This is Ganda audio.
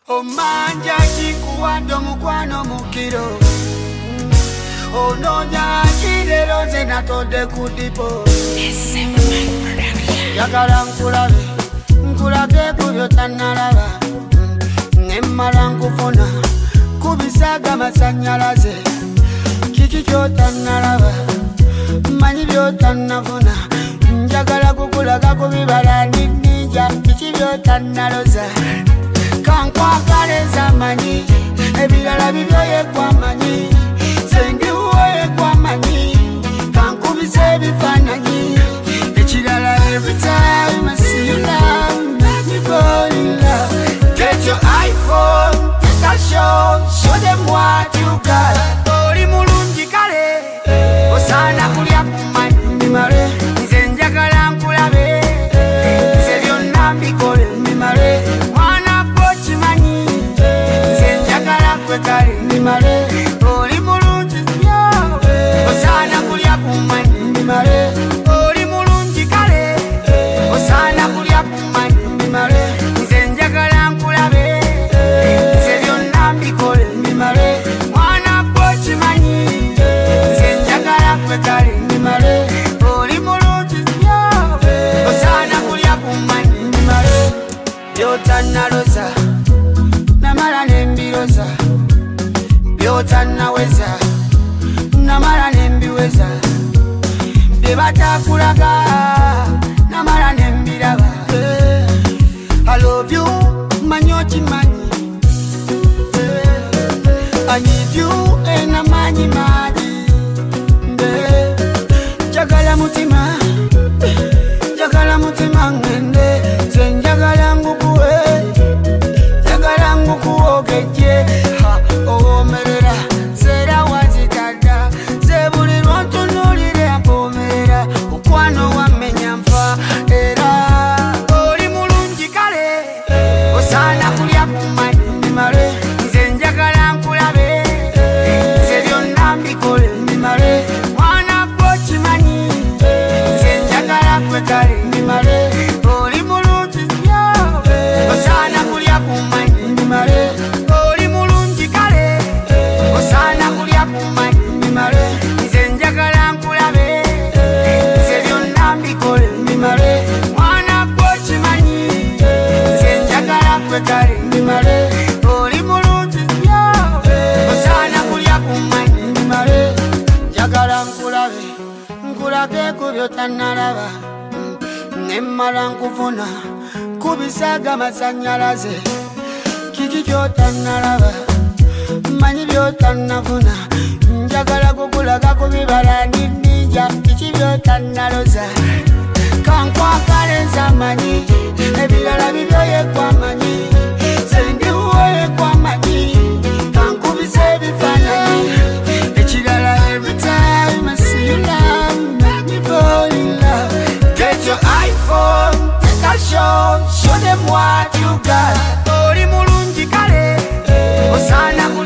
Omanja chikuwado mukwano mukiro Ononya chidero zena tode kudipo Yagala nkulabe kubyo tanalaba Nemmala nkufuna kubisaga masanyalaze Kiki kyotanalaba manyi byotanafuna Njagala kukulaga kubibala ninja Kiki byotanaloza Kankwagala manyi ebirala bibyoye kwamanyi sendiwoye kwamanyi kankubise ebifaananyi ekirala every time I see you now make me fall in love. Get your iPhone, take a show them what you got. Oli mulungi kale osana kulya kumanyi mimale nze njagala nkulabe nze byonna mbikole mimale kale nimale oli mulungi nnyo osaana kulya kumanyi nimale oli mulungi kale osaana kulya kumanyi nimale nze njagala nkulabe nze byonna mbikole nimale mwana gwo kimanyi nze njagala kwe kale nimale oli mulungi nnyo osaana kulya kumanyi nimale byotanaloza namala nembiroza byotanaweza namala nembiweza byebatakulaga namala nembiraba I love you manyi okimanyi I need you enamanyi maadi njagala mutima ngende nze njagala ngukuwe njagala ngukuwogeje owomerera zera wazitadda zebuli lwontunulire mpomerera mukwano wamenya nfa era oli mulungi kale osaana kulya kumanyi nimale nze njagala nkulabe nze byonna mbikole nimale mwana gwo kimanyi nze njagala kwe kale nimale oli mulungi nnyo osaana kulya kumanyi nimale oli mulungi kale osaana kulya kumanyi nimale nze njagala nkulabe nze byonna mbikole nimale mwana gwo kimanyi nze njagala kwe kale nimale oli mulungi nnyo osaana kulya kumanyi nimale njagala nkulage ku byotanalaba nemmala nkufuna kubisaga masanyalaze kiki kyotanalaba manyi byotanafuna njagala kukulaga kubibala ninja kiki byotanaloza kankwagala manyi ebirala bibyoye kwamanyi sendiwoye kwamanyi kankubise ebifaananyi ekirala every time I see you now make me fall in love. Get your iPhone, take a show them what you got. Oli mulungi kale osaana